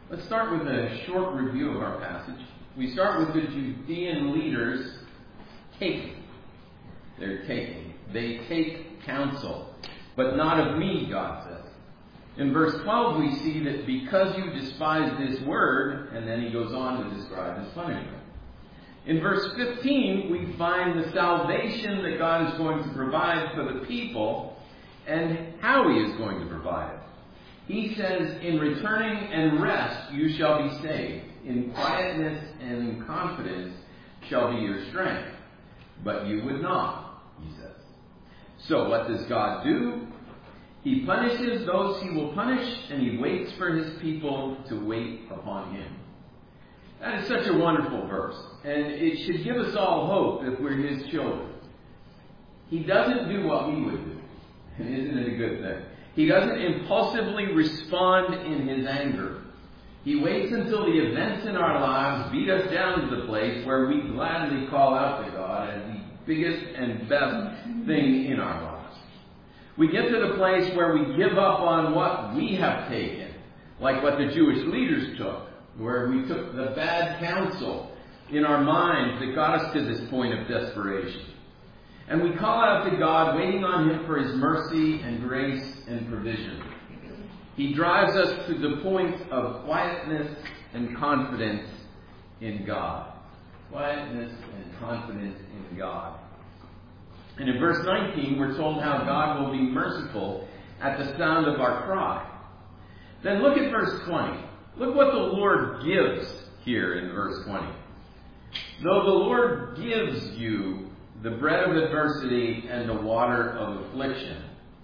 Let's start with a short review of our passage. We start with the Judean leaders taking. They're taking. They take counsel. But not of me, God says. In verse 12 we see that because you despise this word, and then he goes on to describe his punishment. In verse 15 we find the salvation that God is going to provide for the people and how he is going to provide it. He says, in returning and rest you shall be saved. In quietness and in confidence shall be your strength. But you would not, he says. So what does God do? He punishes those he will punish, and he waits for his people to wait upon him. That is such a wonderful verse, and it should give us all hope if we're his children. He doesn't do what we would do. And isn't it a good thing? He doesn't impulsively respond in his anger. He waits until the events in our lives beat us down to the place where we gladly call out to God as the biggest and best thing in our lives. We get to the place where we give up on what we have taken, like what the Jewish leaders took, where we took the bad counsel in our minds that got us to this point of desperation. And we call out to God, waiting on him for his mercy and grace and provision. He drives us to the point of quietness and confidence in God. Quietness and confidence in God. And in verse 19, we're told how God will be merciful at the sound of our cry. Then look at verse 20. Look what the Lord gives here in verse 20. Though the Lord gives you the bread of adversity and the water of affliction.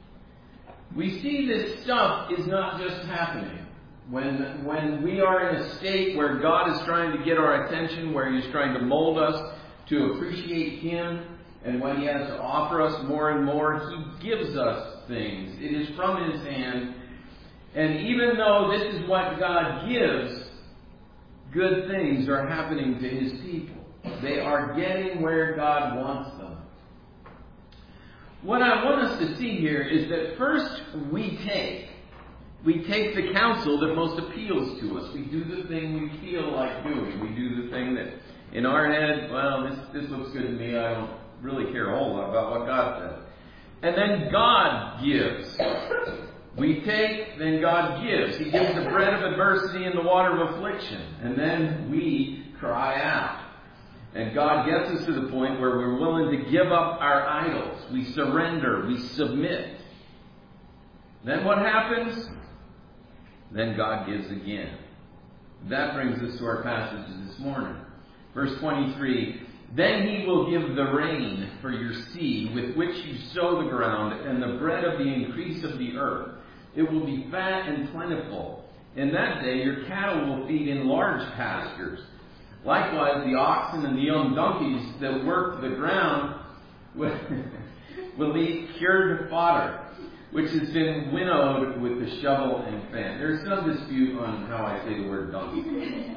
We see this stuff is not just happening. When we are in a state where God is trying to get our attention, where he's trying to mold us to appreciate him, and when he has to offer us more and more, he gives us things. It is from his hand. And even though this is what God gives, good things are happening to his people. They are getting where God wants them. What I want us to see here is that first we take the counsel that most appeals to us. We do the thing we feel like doing. We do the thing that in our head, well, this looks good to me. I don't really care a whole lot about what God says. And then God gives. We take, then God gives. He gives the bread of adversity and the water of affliction. And then we cry out. And God gets us to the point where we're willing to give up our idols. We surrender. We submit. Then what happens? Then God gives again. That brings us to our passage this morning. Verse 23, then he will give the rain for your seed with which you sow the ground, and the bread of the increase of the earth. It will be fat and plentiful. In that day your cattle will feed in large pastures. Likewise, the oxen and the young donkeys that work the ground will eat cured fodder, which has been winnowed with the shovel and fan. There's some dispute on how I say the word donkey.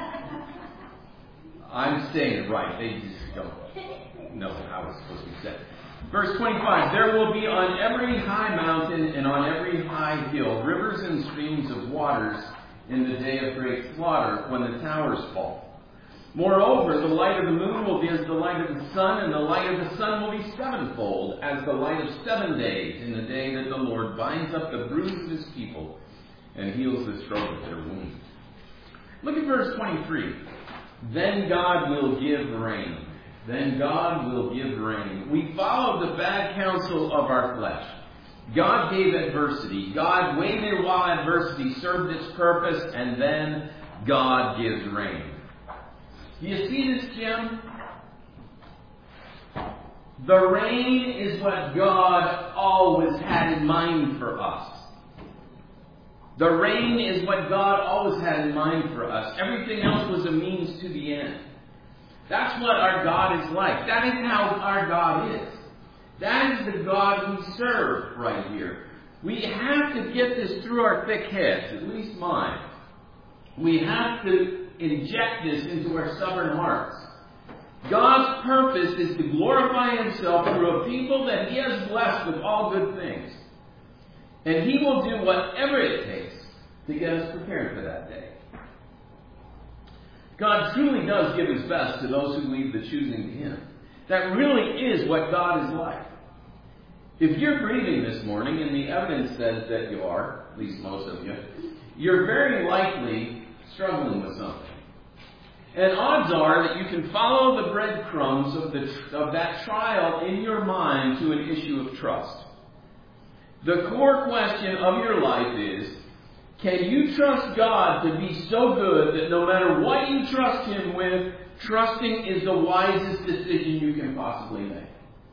I'm saying it right. They just don't know how it's supposed to be said. Verse 25, there will be on every high mountain and on every high hill rivers and streams of waters in the day of great slaughter when the towers fall. Moreover, the light of the moon will be as the light of the sun, and the light of the sun will be sevenfold, as the light of 7 days, in the day that the Lord binds up the bruise of his people and heals the stroke of their wounds. Look at verse 23. Then God will give rain. Then God will give rain. We follow the bad counsel of our flesh. God gave adversity. God waited while adversity served its purpose, and then God gives rain. Do you see this, Jim? The rain is what God always had in mind for us. The rain is what God always had in mind for us. Everything else was a means to the end. That's what our God is like. That is how our God is. That is the God we serve right here. We have to get this through our thick heads, at least mine. We have to inject this into our stubborn hearts. God's purpose is to glorify himself through a people that he has blessed with all good things. And he will do whatever it takes to get us prepared for that day. God truly does give His best to those who leave the choosing to Him. That really is what God is like. If you're breathing this morning, and the evidence says that you are, at least most of you, you're very likely struggling with something. And odds are that you can follow the breadcrumbs of that trial in your mind to an issue of trust. The core question of your life is, can you trust God to be so good that no matter what you trust Him with, trusting is the wisest decision you can possibly make?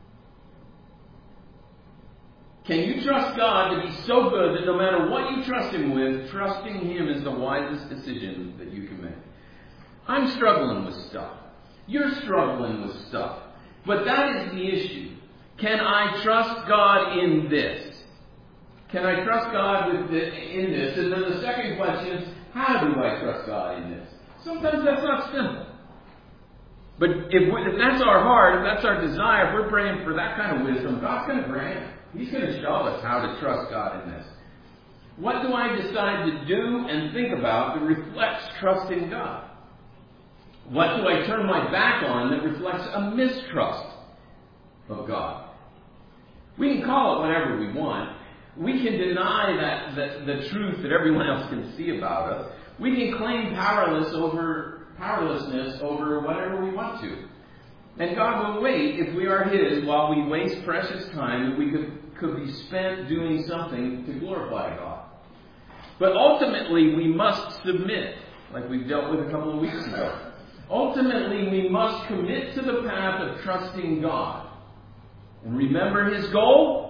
Can you trust God to be so good that no matter what you trust Him with, trusting Him is the wisest decision that you can make? I'm struggling with stuff. You're struggling with stuff. But that is the issue. Can I trust God in this? Can I trust God in this? And then the second question is, how do I trust God in this? Sometimes that's not simple. But if that's our heart, if that's our desire, if we're praying for that kind of wisdom, God's going to grant it. He's going to show us how to trust God in this. What do I decide to do and think about that reflects trust in God? What do I turn my back on that reflects a mistrust of God? We can call it whatever we want. We can deny the truth that everyone else can see about us. We can claim powerlessness over whatever we want to. And God will wait, if we are His, while we waste precious time that we could be spent doing something to glorify God. But ultimately, we must submit, like we dealt with a couple of weeks ago. Ultimately, we must commit to the path of trusting God. And remember His goal?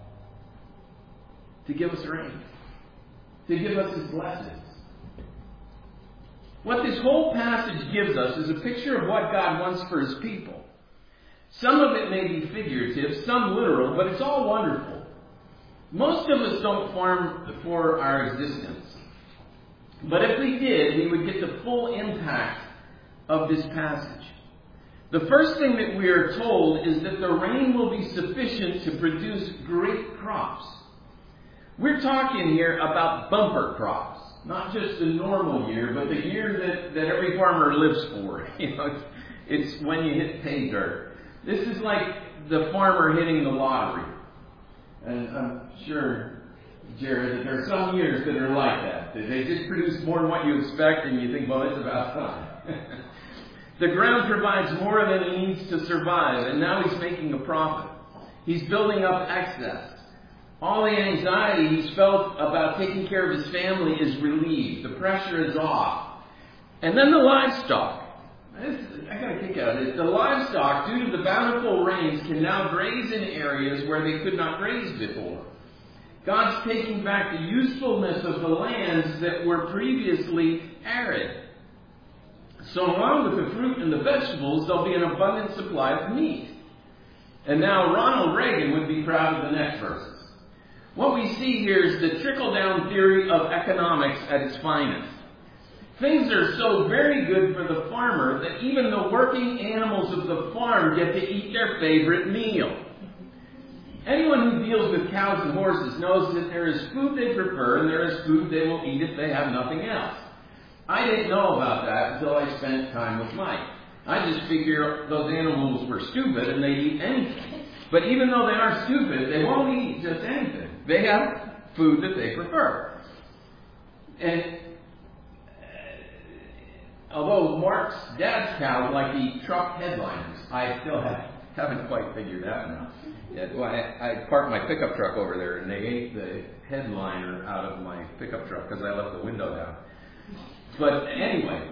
To give us rain. To give us His blessings. What this whole passage gives us is a picture of what God wants for His people. Some of it may be figurative, some literal, but it's all wonderful. Most of us don't farm for our existence. But if we did, we would get the full impact of this passage. The first thing that we are told is that the rain will be sufficient to produce great crops. We're talking here about bumper crops. Not just the normal year, but the year that every farmer lives for. It's when you hit pay dirt. This is like the farmer hitting the lottery. And I'm sure, Jared, that there are some years that are like that. They just produce more than what you expect, and you think, well, it's about time. The ground provides more than he needs to survive, and now he's making a profit. He's building up excess. All the anxiety he's felt about taking care of his family is relieved. The pressure is off. And then the livestock. I got a kick out of it. The livestock, due to the bountiful rains, can now graze in areas where they could not graze before. God's taking back the usefulness of the lands that were previously arid. So along with the fruit and the vegetables, there'll be an abundant supply of meat. And now Ronald Reagan would be proud of the next verses. What we see here is the trickle-down theory of economics at its finest. Things are so very good for the farmer that even the working animals of the farm get to eat their favorite meal. Anyone who deals with cows and horses knows that there is food they prefer and there is food they will eat if they have nothing else. I didn't know about that until I spent time with Mike. I just figured those animals were stupid and they'd eat anything. But even though they are stupid, they won't eat just anything. They have food that they prefer. And although Mark's dad's cows like to eat truck headliners, I still haven't quite figured that one out yet. Well, I parked my pickup truck over there and they ate the headliner out of my pickup truck because I left the window down. But anyway,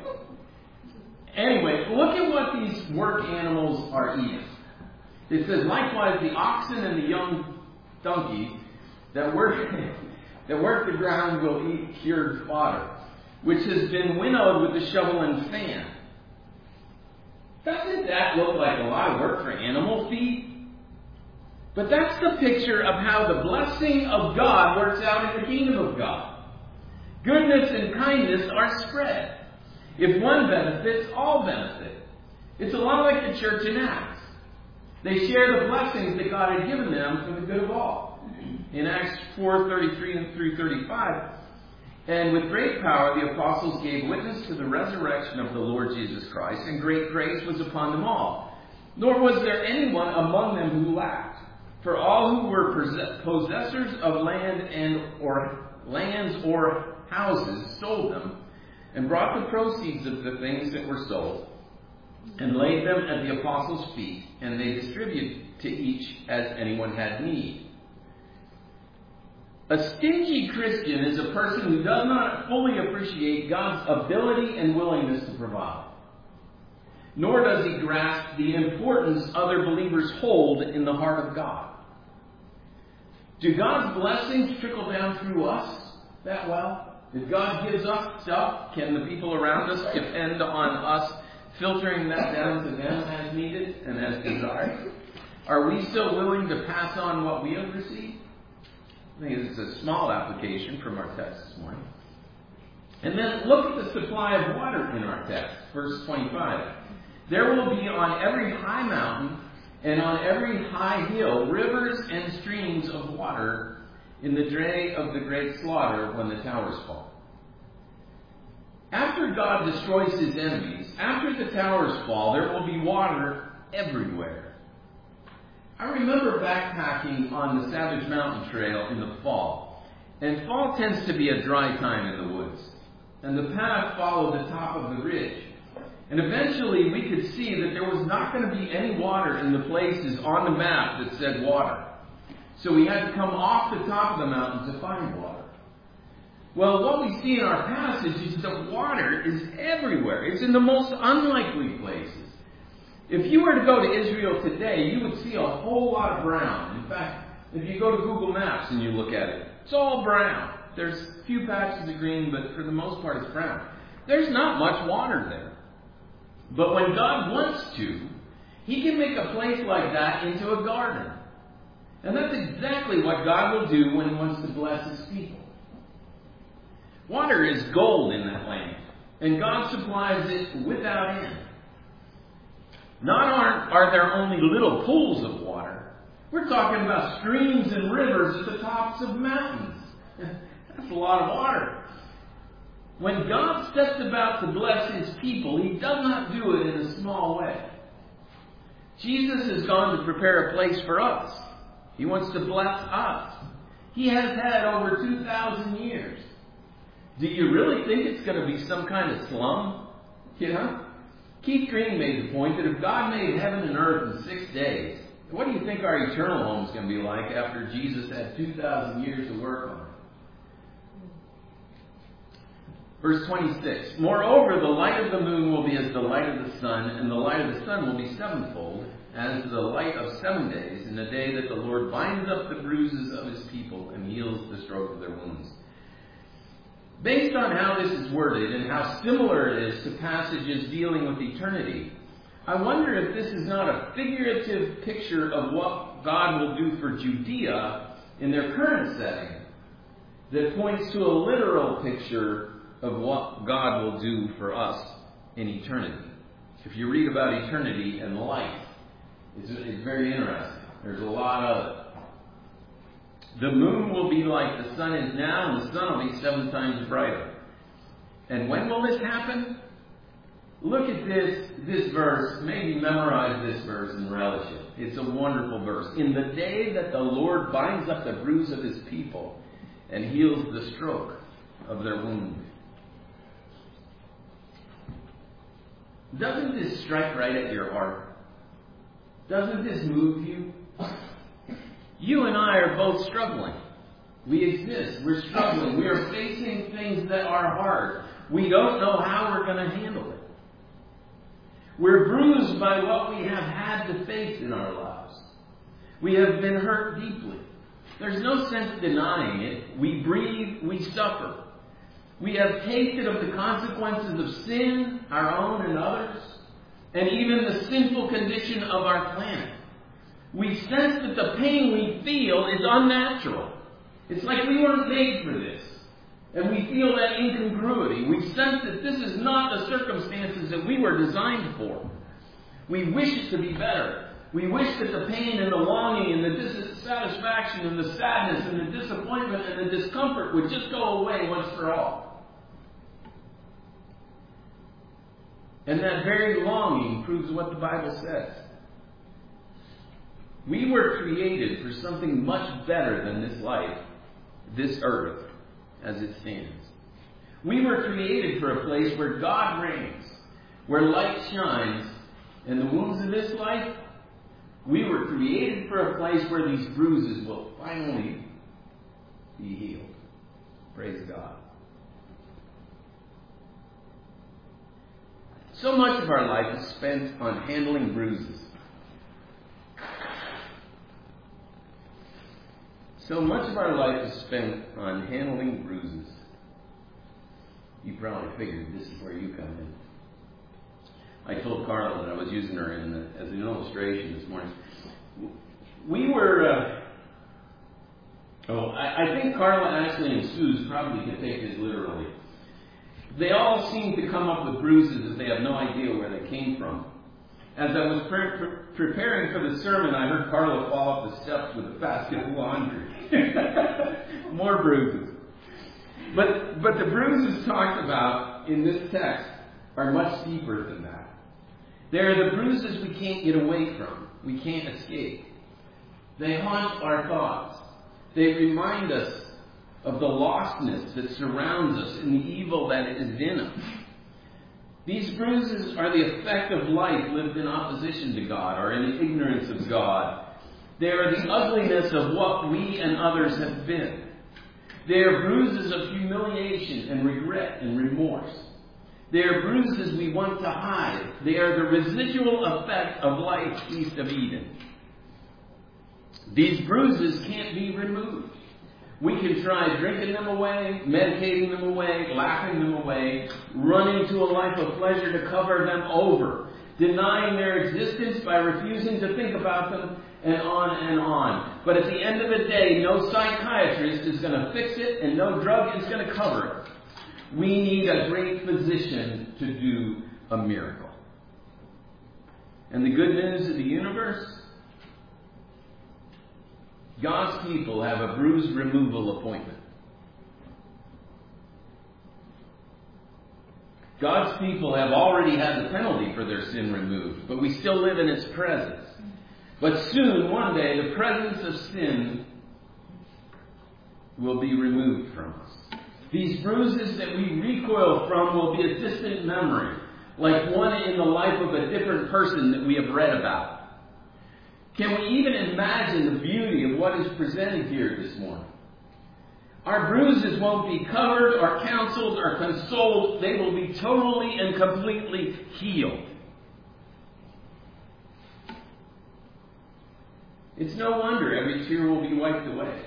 look at what these work animals are eating. It says, likewise, the oxen and the young donkey that work the ground will eat cured fodder, which has been winnowed with the shovel and fan. Doesn't that look like a lot of work for animal feed? But that's the picture of how the blessing of God works out in the kingdom of God. Goodness and kindness are spread. If one benefits, all benefit. It's a lot like the church in Acts. They share the blessings that God had given them for the good of all. In Acts 4:33 and through 35, And with great power the apostles gave witness to the resurrection of the Lord Jesus Christ, and great grace was upon them all. Nor was there anyone among them who lacked. For all who were possessors of lands or houses sold them, and brought the proceeds of the things that were sold, and laid them at the apostles' feet, and they distributed to each as anyone had need. A stingy Christian is a person who does not fully appreciate God's ability and willingness to provide. Nor does he grasp the importance other believers hold in the heart of God. Do God's blessings trickle down through us that well? If God gives us stuff, can the people around us depend on us filtering that down to them as needed and as desired? Are we still willing to pass on what we have received? I think it's a small application from our text this morning. And then look at the supply of water in our text, verse 25. There will be on every high mountain and on every high hill rivers and streams of water in the day of the great slaughter when the towers fall. After God destroys his enemies, after the towers fall, there will be water everywhere. I remember backpacking on the Savage Mountain Trail in the fall. And fall tends to be a dry time in the woods. And the path followed the top of the ridge. And eventually we could see that there was not going to be any water in the places on the map that said water. So we had to come off the top of the mountain to find water. Well, what we see in our passage is that water is everywhere. It's in the most unlikely places. If you were to go to Israel today, you would see a whole lot of brown. In fact, if you go to Google Maps and you look at it, it's all brown. There's a few patches of green, but for the most part it's brown. There's not much water there. But when God wants to, he can make a place like that into a garden. And that's exactly what God will do when he wants to bless his people. Water is gold in that land, and God supplies it without end. Not are there only little pools of water. We're talking about streams and rivers at the tops of mountains. That's a lot of water. When God sets about to bless his people, he does not do it in a small way. Jesus has gone to prepare a place for us. He wants to bless us. He has had over 2,000 years. Do you really think it's going to be some kind of slum? You know? Keith Green made the point that if God made heaven and earth in 6 days, what do you think our eternal home is going to be like after Jesus had 2,000 years to work on it? Verse 26, moreover, the light of the moon will be as the light of the sun, and the light of the sun will be sevenfold, as the light of 7 days, in the day that the Lord binds up the bruises of his people and heals the stroke of their wounds. Based on how this is worded and how similar it is to passages dealing with eternity, I wonder if this is not a figurative picture of what God will do for Judea in their current setting that points to a literal picture of what God will do for us in eternity. If you read about eternity and life, it's very interesting. There's a lot of it. The moon will be like the sun is now, and the sun will be 7 times brighter. And when will this happen? Look at this verse. Maybe memorize this verse and relish it. It's a wonderful verse. In the day that the Lord binds up the bruise of his people and heals the stroke of their wound. Doesn't this strike right at your heart? Doesn't this move you? You and I are both struggling. We exist. We're struggling. We are facing things that are hard. We don't know how we're going to handle it. We're bruised by what we have had to face in our lives. We have been hurt deeply. There's no sense denying it. We breathe, we suffer. We have tasted of the consequences of sin, our own and others, and even the sinful condition of our planet. We sense that the pain we feel is unnatural. It's like we weren't made for this. And we feel that incongruity. We sense that this is not the circumstances that we were designed for. We wish it to be better. We wish that the pain and the longing and the dissatisfaction dissatisfaction and the sadness and the disappointment and the discomfort would just go away once for all. And that very longing proves what the Bible says. We were created for something much better than this life, this earth, as it stands. We were created for a place where God reigns, where light shines, and the wounds of this life, we were created for a place where these bruises will finally be healed. Praise God. So much of our life is spent on handling bruises. So much of our life is spent on handling bruises. You probably figured this is where you come in. I told Carla that I was using her as an illustration this morning. We were... I think Carla, Ashley, and Suze probably could take this literally. They all seem to come up with bruises that they have no idea where they came from. As I was preparing for the sermon, I heard Carla fall off the steps with a basket of laundry. More bruises. But the bruises talked about in this text are much deeper than that. They're the bruises we can't get away from. We can't escape. They haunt our thoughts. They remind us of the lostness that surrounds us and the evil that is in us. These bruises are the effect of life lived in opposition to God or in ignorance of God. They are the ugliness of what we and others have been. They are bruises of humiliation and regret and remorse. They are bruises we want to hide. They are the residual effect of life east of Eden. These bruises can't be removed. We can try drinking them away, medicating them away, laughing them away, running to a life of pleasure to cover them over, denying their existence by refusing to think about them, and on and on. But at the end of the day, no psychiatrist is going to fix it, and no drug is going to cover it. We need a great physician to do a miracle. And the good news of the universe? God's people have a bruise removal appointment. God's people have already had the penalty for their sin removed, but we still live in its presence. But soon, one day, the presence of sin will be removed from us. These bruises that we recoil from will be a distant memory, like one in the life of a different person that we have read about. Can we even imagine the beauty of what is presented here this morning? Our bruises won't be covered or counseled or consoled. They will be totally and completely healed. It's no wonder every tear will be wiped away.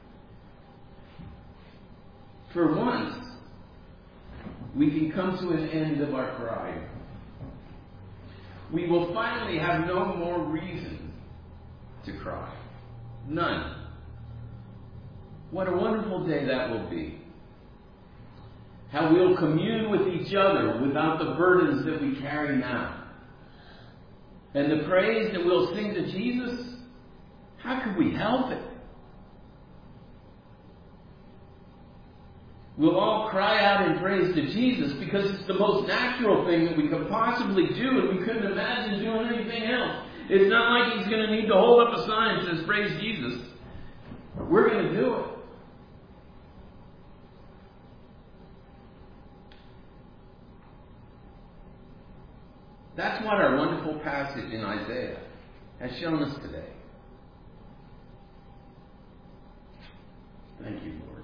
For once, we can come to an end of our crying. We will finally have no more reason to cry. None. What a wonderful day that will be. How we'll commune with each other without the burdens that we carry now. And the praise that we'll sing to Jesus, how could we help it? We'll all cry out in praise to Jesus because it's the most natural thing that we could possibly do, and we couldn't imagine doing anything else. It's not like he's going to need to hold up a sign that says, praise Jesus. We're going to do it. That's what our wonderful passage in Isaiah has shown us today. Thank you, Lord.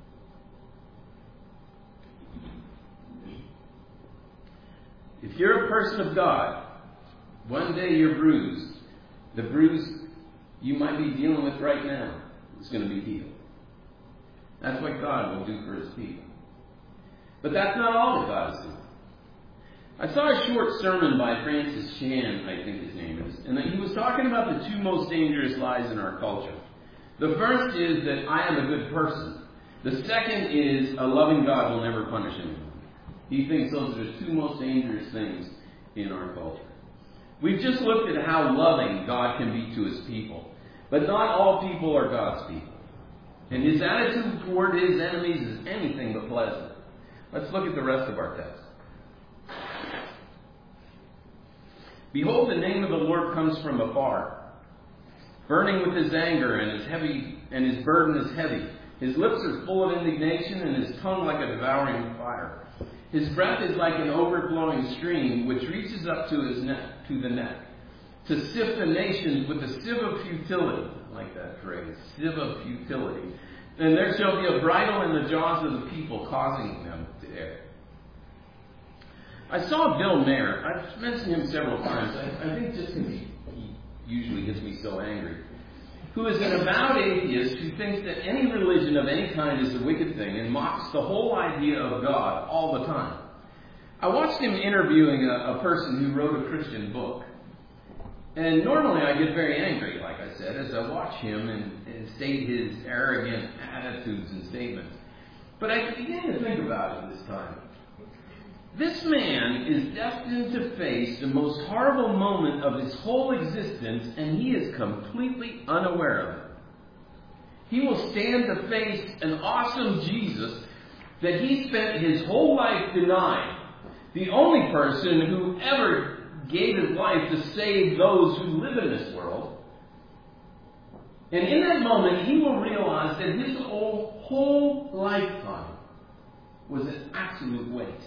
If you're a person of God, one day you're bruised. The bruise you might be dealing with right now is going to be healed. That's what God will do for his people. But that's not all that God is doing. I saw a short sermon by Francis Chan, I think his name is, and he was talking about the two most dangerous lies in our culture. The first is that I am a good person. The second is a loving God will never punish anyone. He thinks those are the two most dangerous things in our culture. We've just looked at how loving God can be to his people. But not all people are God's people. And his attitude toward his enemies is anything but pleasant. Let's look at the rest of our text. Behold, the name of the Lord comes from afar, burning with his anger, and his burden is heavy. His lips are full of indignation, and his tongue like a devouring fire. His breath is like an overflowing stream, which reaches up to the neck, to sift the nations with a sieve of futility. I like that phrase, sieve of futility. And there shall be a bridle in the jaws of the people, causing them to err. I saw Bill Maher. I've mentioned him several times. I think just because he usually gets me so angry. Who is an avowed atheist who thinks that any religion of any kind is a wicked thing and mocks the whole idea of God all the time. I watched him interviewing a person who wrote a Christian book. And normally I get very angry, like I said, as I watch him and state his arrogant attitudes and statements. But I began to think about it this time. This man is destined to face the most horrible moment of his whole existence, and he is completely unaware of it. He will stand to face an awesome Jesus that he spent his whole life denying. The only person who ever gave his life to save those who live in this world. And in that moment, he will realize that his whole lifetime was an absolute waste.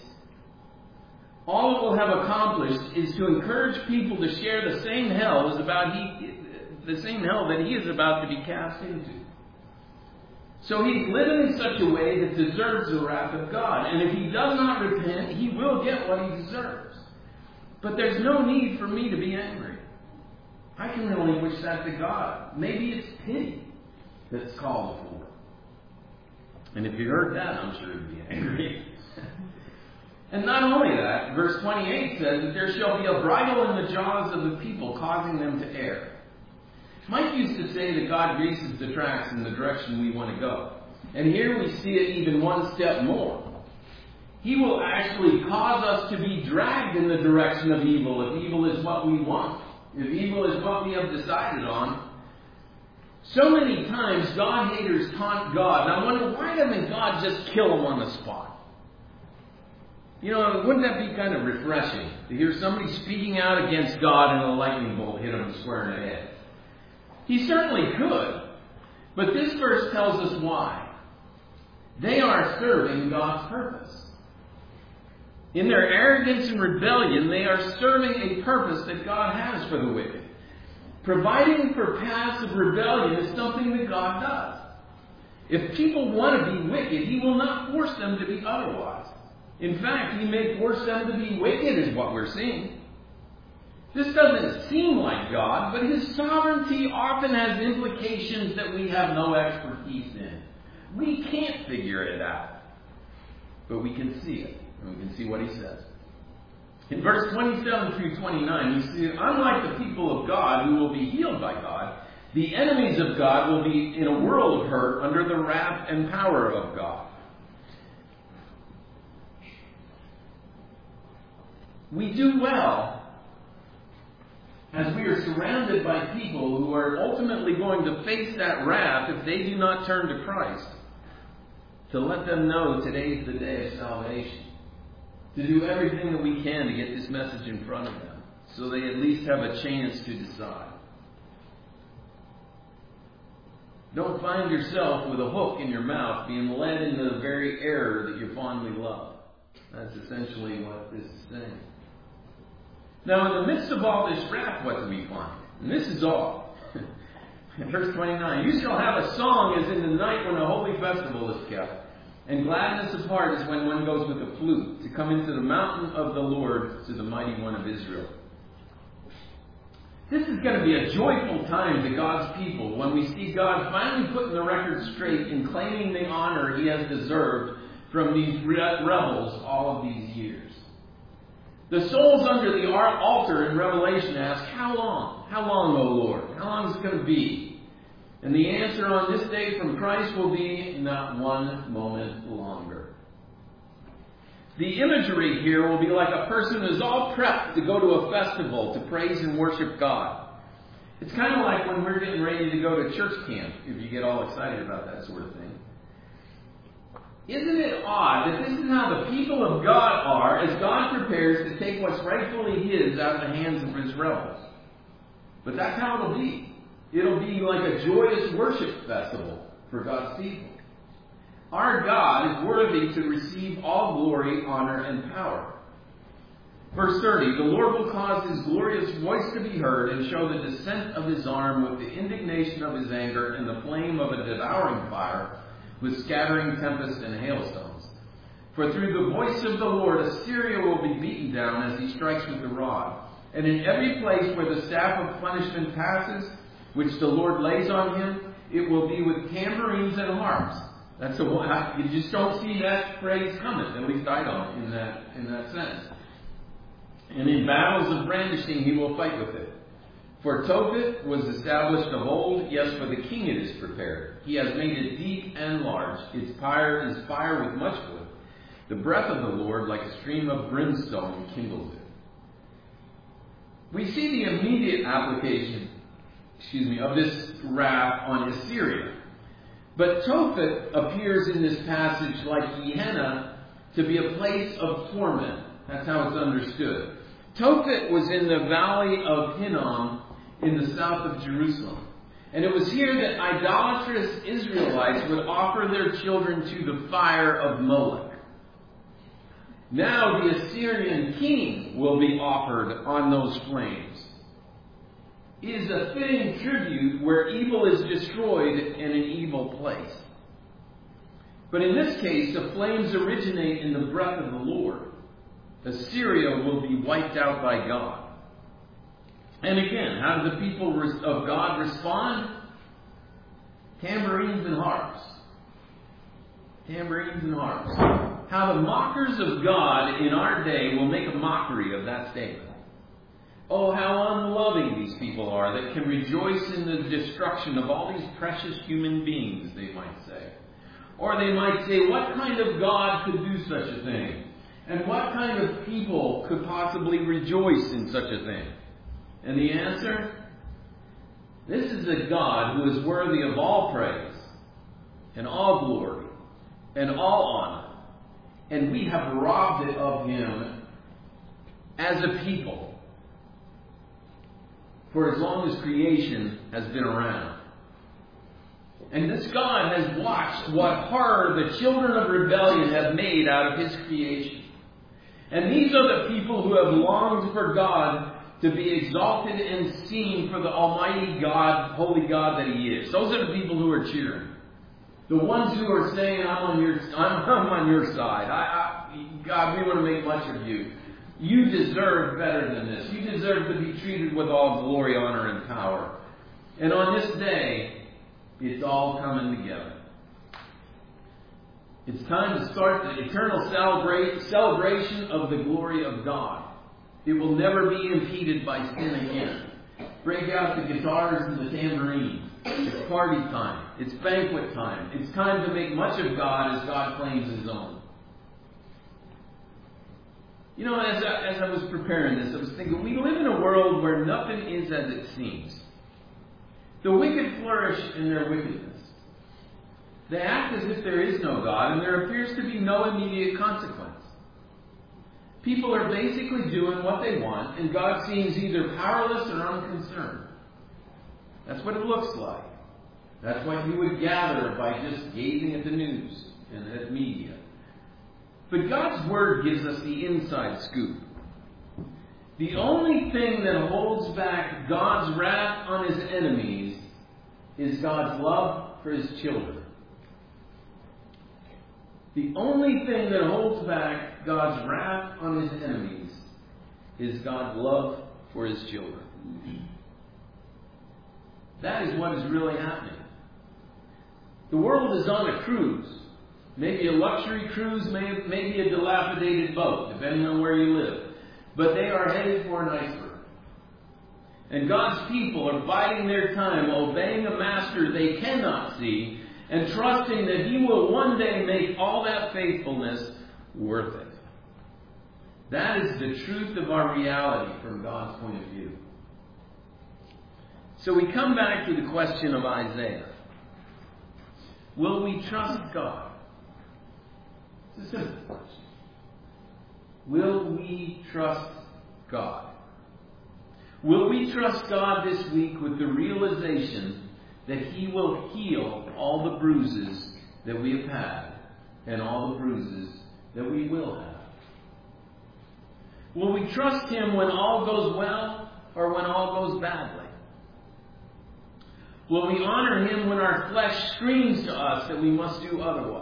All it will have accomplished is to encourage people to share the same hell that he is about to be cast into. So he's living in such a way that deserves the wrath of God. And if he does not repent, he will get what he deserves. But there's no need for me to be angry. I can relinquish that to God. Maybe it's pity that's called for. And if you heard that, I'm sure you'd be angry. And not only that, verse 28 says that there shall be a bridle in the jaws of the people, causing them to err. Mike used to say that God greases the tracks in the direction we want to go. And here we see it even one step more. He will actually cause us to be dragged in the direction of evil if evil is what we want, if evil is what we have decided on. So many times God haters taunt God. And I wonder, why doesn't God just kill them on the spot? You know, wouldn't that be kind of refreshing to hear somebody speaking out against God and a lightning bolt hit them square in the head? He certainly could. But this verse tells us why. They are serving God's purpose. In their arrogance and rebellion, they are serving a purpose that God has for the wicked. Providing for paths of rebellion is something that God does. If people want to be wicked, He will not force them to be otherwise. In fact, He may force them to be wicked, is what we're seeing. This doesn't seem like God, but His sovereignty often has implications that we have no expertise in. We can't figure it out, but we can see it, and we can see what He says. In verse 27 through 29, you see, unlike the people of God who will be healed by God, the enemies of God will be in a world of hurt under the wrath and power of God. We do well, as we are surrounded by people who are ultimately going to face that wrath if they do not turn to Christ, to let them know today's the day of salvation. To do everything that we can to get this message in front of them, so they at least have a chance to decide. Don't find yourself with a hook in your mouth being led into the very error that you fondly love. That's essentially what this is saying. Now, in the midst of all this wrath, what do we find? And this is all. In verse 29, you shall have a song as in the night when a holy festival is kept. And gladness of heart is when one goes with a flute to come into the mountain of the Lord, to the mighty one of Israel. This is going to be a joyful time to God's people when we see God finally putting the record straight and claiming the honor He has deserved from these rebels all of these years. The souls under the altar in Revelation ask, how long? How long, O Lord? How long is it going to be? And the answer on this day from Christ will be, not one moment longer. The imagery here will be like a person who is all prepped to go to a festival to praise and worship God. It's kind of like when we're getting ready to go to church camp, if you get all excited about that sort of thing. Isn't it odd that this is how the people of God are as God prepares to take what's rightfully His out of the hands of His rebels? But that's how it'll be. It'll be like a joyous worship festival for God's people. Our God is worthy to receive all glory, honor, and power. Verse 30, the Lord will cause His glorious voice to be heard and show the descent of His arm with the indignation of His anger and the flame of a devouring fire with scattering tempest and hailstones. For through the voice of the Lord Assyria will be beaten down as he strikes with the rod. And in every place where the staff of punishment passes, which the Lord lays on him, it will be with tambourines and harps. That's you just don't see that phrase coming. At least I don't in that sense. And in battles of brandishing he will fight with it. For Tophet was established of old, yes, for the king it is prepared. He has made it deep and large. Its fire is fire with much wood. The breath of the Lord, like a stream of brimstone, kindles it. We see the immediate application, of this wrath on Assyria. But Tophet appears in this passage like Gehenna to be a place of torment. That's how it's understood. Tophet was in the valley of Hinnom in the south of Jerusalem. And it was here that idolatrous Israelites would offer their children to the fire of Moloch. Now the Assyrian king will be offered on those flames. It is a fitting tribute where evil is destroyed in an evil place. But in this case, the flames originate in the breath of the Lord. Assyria will be wiped out by God. And again, how do the people of God respond? Tambourines and harps. Tambourines and harps. How the mockers of God in our day will make a mockery of that statement. Oh, how unloving these people are that can rejoice in the destruction of all these precious human beings, they might say. Or they might say, what kind of God could do such a thing? And what kind of people could possibly rejoice in such a thing? And the answer? This is a God who is worthy of all praise and all glory and all honor. And we have robbed it of Him as a people for as long as creation has been around. And this God has watched what horror the children of rebellion have made out of His creation. And these are the people who have longed for God to be exalted and seen for the Almighty God, Holy God that He is. Those are the people who are cheering. The ones who are saying, I'm on your side. God, we want to make much of you. You deserve better than this. You deserve to be treated with all glory, honor, and power. And on this day, it's all coming together. It's time to start the eternal celebration of the glory of God. It will never be impeded by sin again. Break out the guitars and the tambourines. It's party time. It's banquet time. It's time to make much of God as God claims His own. You know, as I was preparing this, I was thinking, we live in a world where nothing is as it seems. The wicked flourish in their wickedness. They act as if there is no God, and there appears to be no immediate consequence. People are basically doing what they want, and God seems either powerless or unconcerned. That's what it looks like. That's what you would gather by just gazing at the news and at media. But God's Word gives us the inside scoop. The only thing that holds back God's wrath on His enemies is God's love for His children. The only thing that holds back God's wrath on His enemies is God's love for His children. That is what is really happening. The world is on a cruise. Maybe a luxury cruise, maybe a dilapidated boat, depending on where you live. But they are headed for an iceberg. And God's people are biding their time, obeying a master they cannot see, and trusting that He will one day make all that faithfulness worth it. That is the truth of our reality from God's point of view. So we come back to the question of Isaiah. Will we trust God? It's a simple question. Will we trust God? Will we trust God this week with the realization that He will heal all the bruises that we have had and all the bruises that we will have? Will we trust Him when all goes well or when all goes badly? Will we honor Him when our flesh screams to us that we must do otherwise?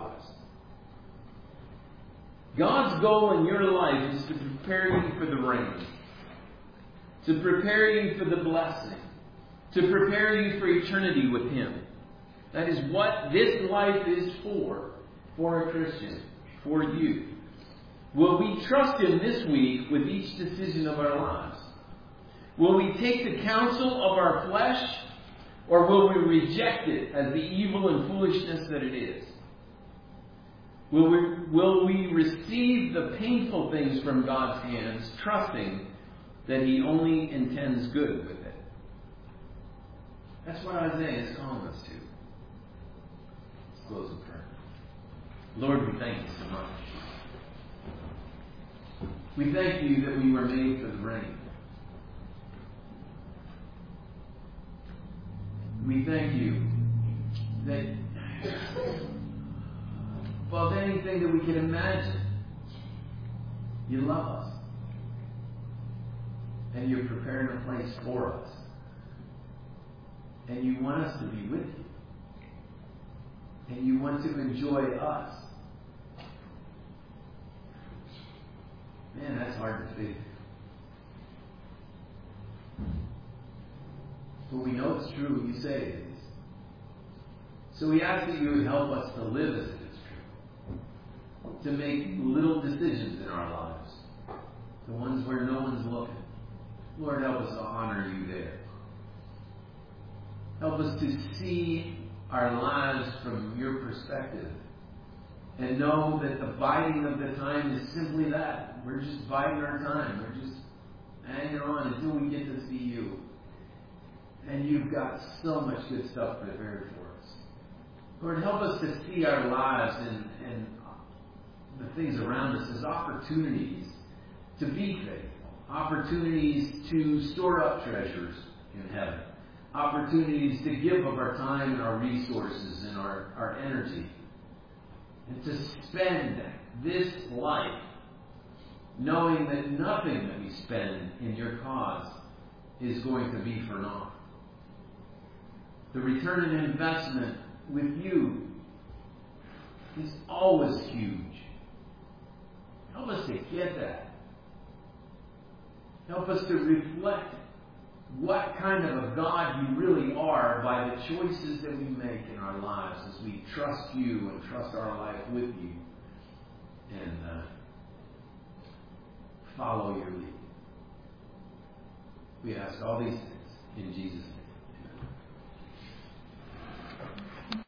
God's goal in your life is to prepare you for the rain, to prepare you for the blessing, to prepare you for eternity with Him. That is what this life is for a Christian, for you. Will we trust Him this week with each decision of our lives? Will we take the counsel of our flesh, or will we reject it as the evil and foolishness that it is? Will we receive the painful things from God's hands, trusting that He only intends good with it? That's what Isaiah is calling us to. Let's close in prayer. Lord, we thank You so much. We thank You that we were made for the rain. We thank You that above anything that we can imagine, You love us. And You're preparing a place for us. And You want us to be with You. And You want to enjoy us. Man, that's hard to think. But we know it's true when You say it is. So we ask that You would help us to live as it is true. To make little decisions in our lives. The ones where no one's looking. Lord, help us to honor You there. Help us to see our lives from Your perspective. And know that the biding of the time is simply that. We're just biding our time. We're just hanging on until we get to see You. And You've got so much good stuff prepared for us. Lord, help us to see our lives and the things around us as opportunities to be faithful. Opportunities to store up treasures in heaven. Opportunities to give of our time and our resources and our energy. And to spend this life knowing that nothing that we spend in Your cause is going to be for naught. The return on investment with You is always huge. Help us to get that. Help us to reflect what kind of a God You really are by the choices that we make in our lives as we trust You and trust our life with You and follow Your lead. We ask all these things in Jesus' name.